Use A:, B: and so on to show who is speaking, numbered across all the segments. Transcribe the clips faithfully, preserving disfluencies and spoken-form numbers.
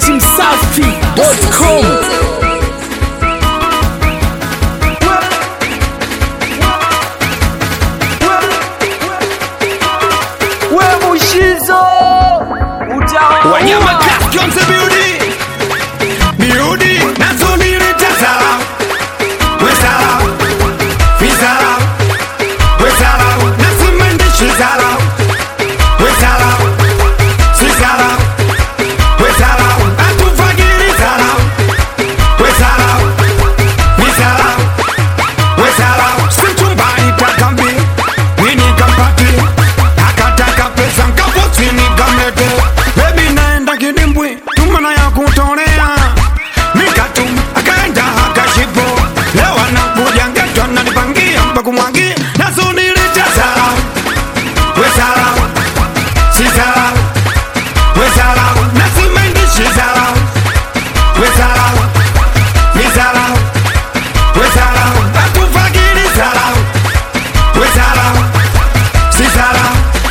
A: dot msafi dot com. We Mushizo utawa
B: Wanyama Cast on the beauty Beauty Nazo nileta sala We sala Fi sala We sala Nasimendishi sala We sala Si sala We sala Atufagiri sala We sala Fi sala We sala Situmbani takambi Nini kampati Akataka pesa nkapoti nikamete Baby naenda kidimbwi Tumana ya kutolea Mikatum akaenda hakashipo Leo anakuja ngeto ananipangia mpaku mwangia Nazo nileta sala We sala Si sala We sala Nasimendishi sala We sala Ni sala We sala Atufagiri sala We sala Si sala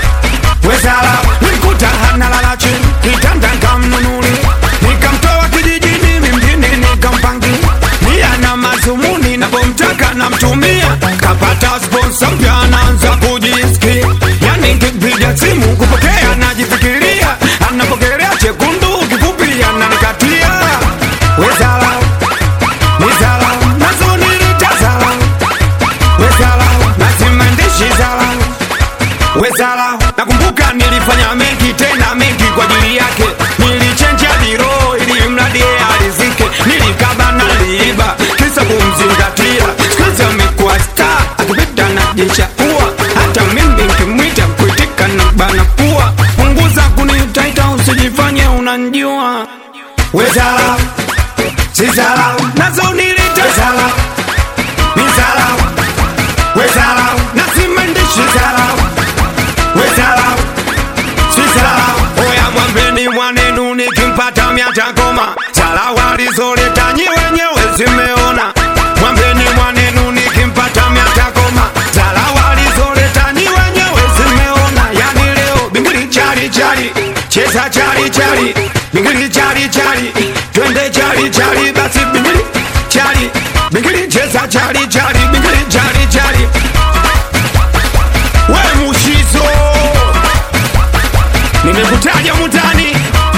B: We sala Nikuta hana lala chini Kitanda kamnunuli Nikamtoa kijijini mimjini nikampangi Nia na mazumuni napomtaka namtumia Kapata sponsor mpya anaanza kujisikia Yani kipiga simu kupokea najifikiria Anapokelea chekundu kifupi ananikatia We sala Ni sala Nazo nileta sala We sala Nasimendishi sala We sala Nakumbuka nilifanya mengi tena mengi kwa ajili yake Nilichenja diro ili mradi yeye alizike Nilikaba na liiba kisa kumzingatia Sikuzi amekuwa star akipita na jisha ua Hata mimi nikimwita kuitika na bana pua Punguza kunitaita usijifanye unanjua We sala Si sala Nazo nileta sala Ni sala We sala Nasimendishi sala We sala Si sala Oya mwambeni mwanenu nikimpata miatakoma Sala walizoleta nyi wenyewe zimeona Mwambeni mwanenu nikimpata miatakoma Sala walizoleta nyi wenyewe zimeona Yani leo bingili chari chari Cheza chari chari Bingili chari chari Twende chari chari Basi bingili chari Bingili cheza chari chari Bingili chari chari We Mushizo Nimekutaja mutani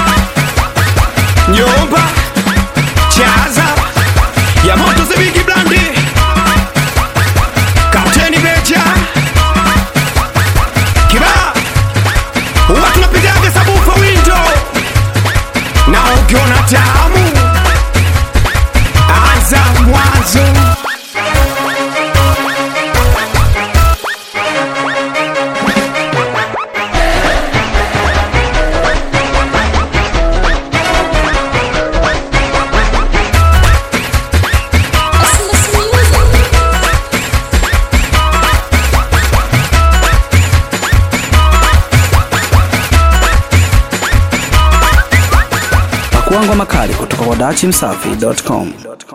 B: Nyomba Chaza Ya moto zibiki blandi Kapteni Becha Kiba Uwa tunapigaga sabufa window Na ukiona tamu Anza mwanzo
A: Pakuangwa makali kutoka kwa dot msafi dot com.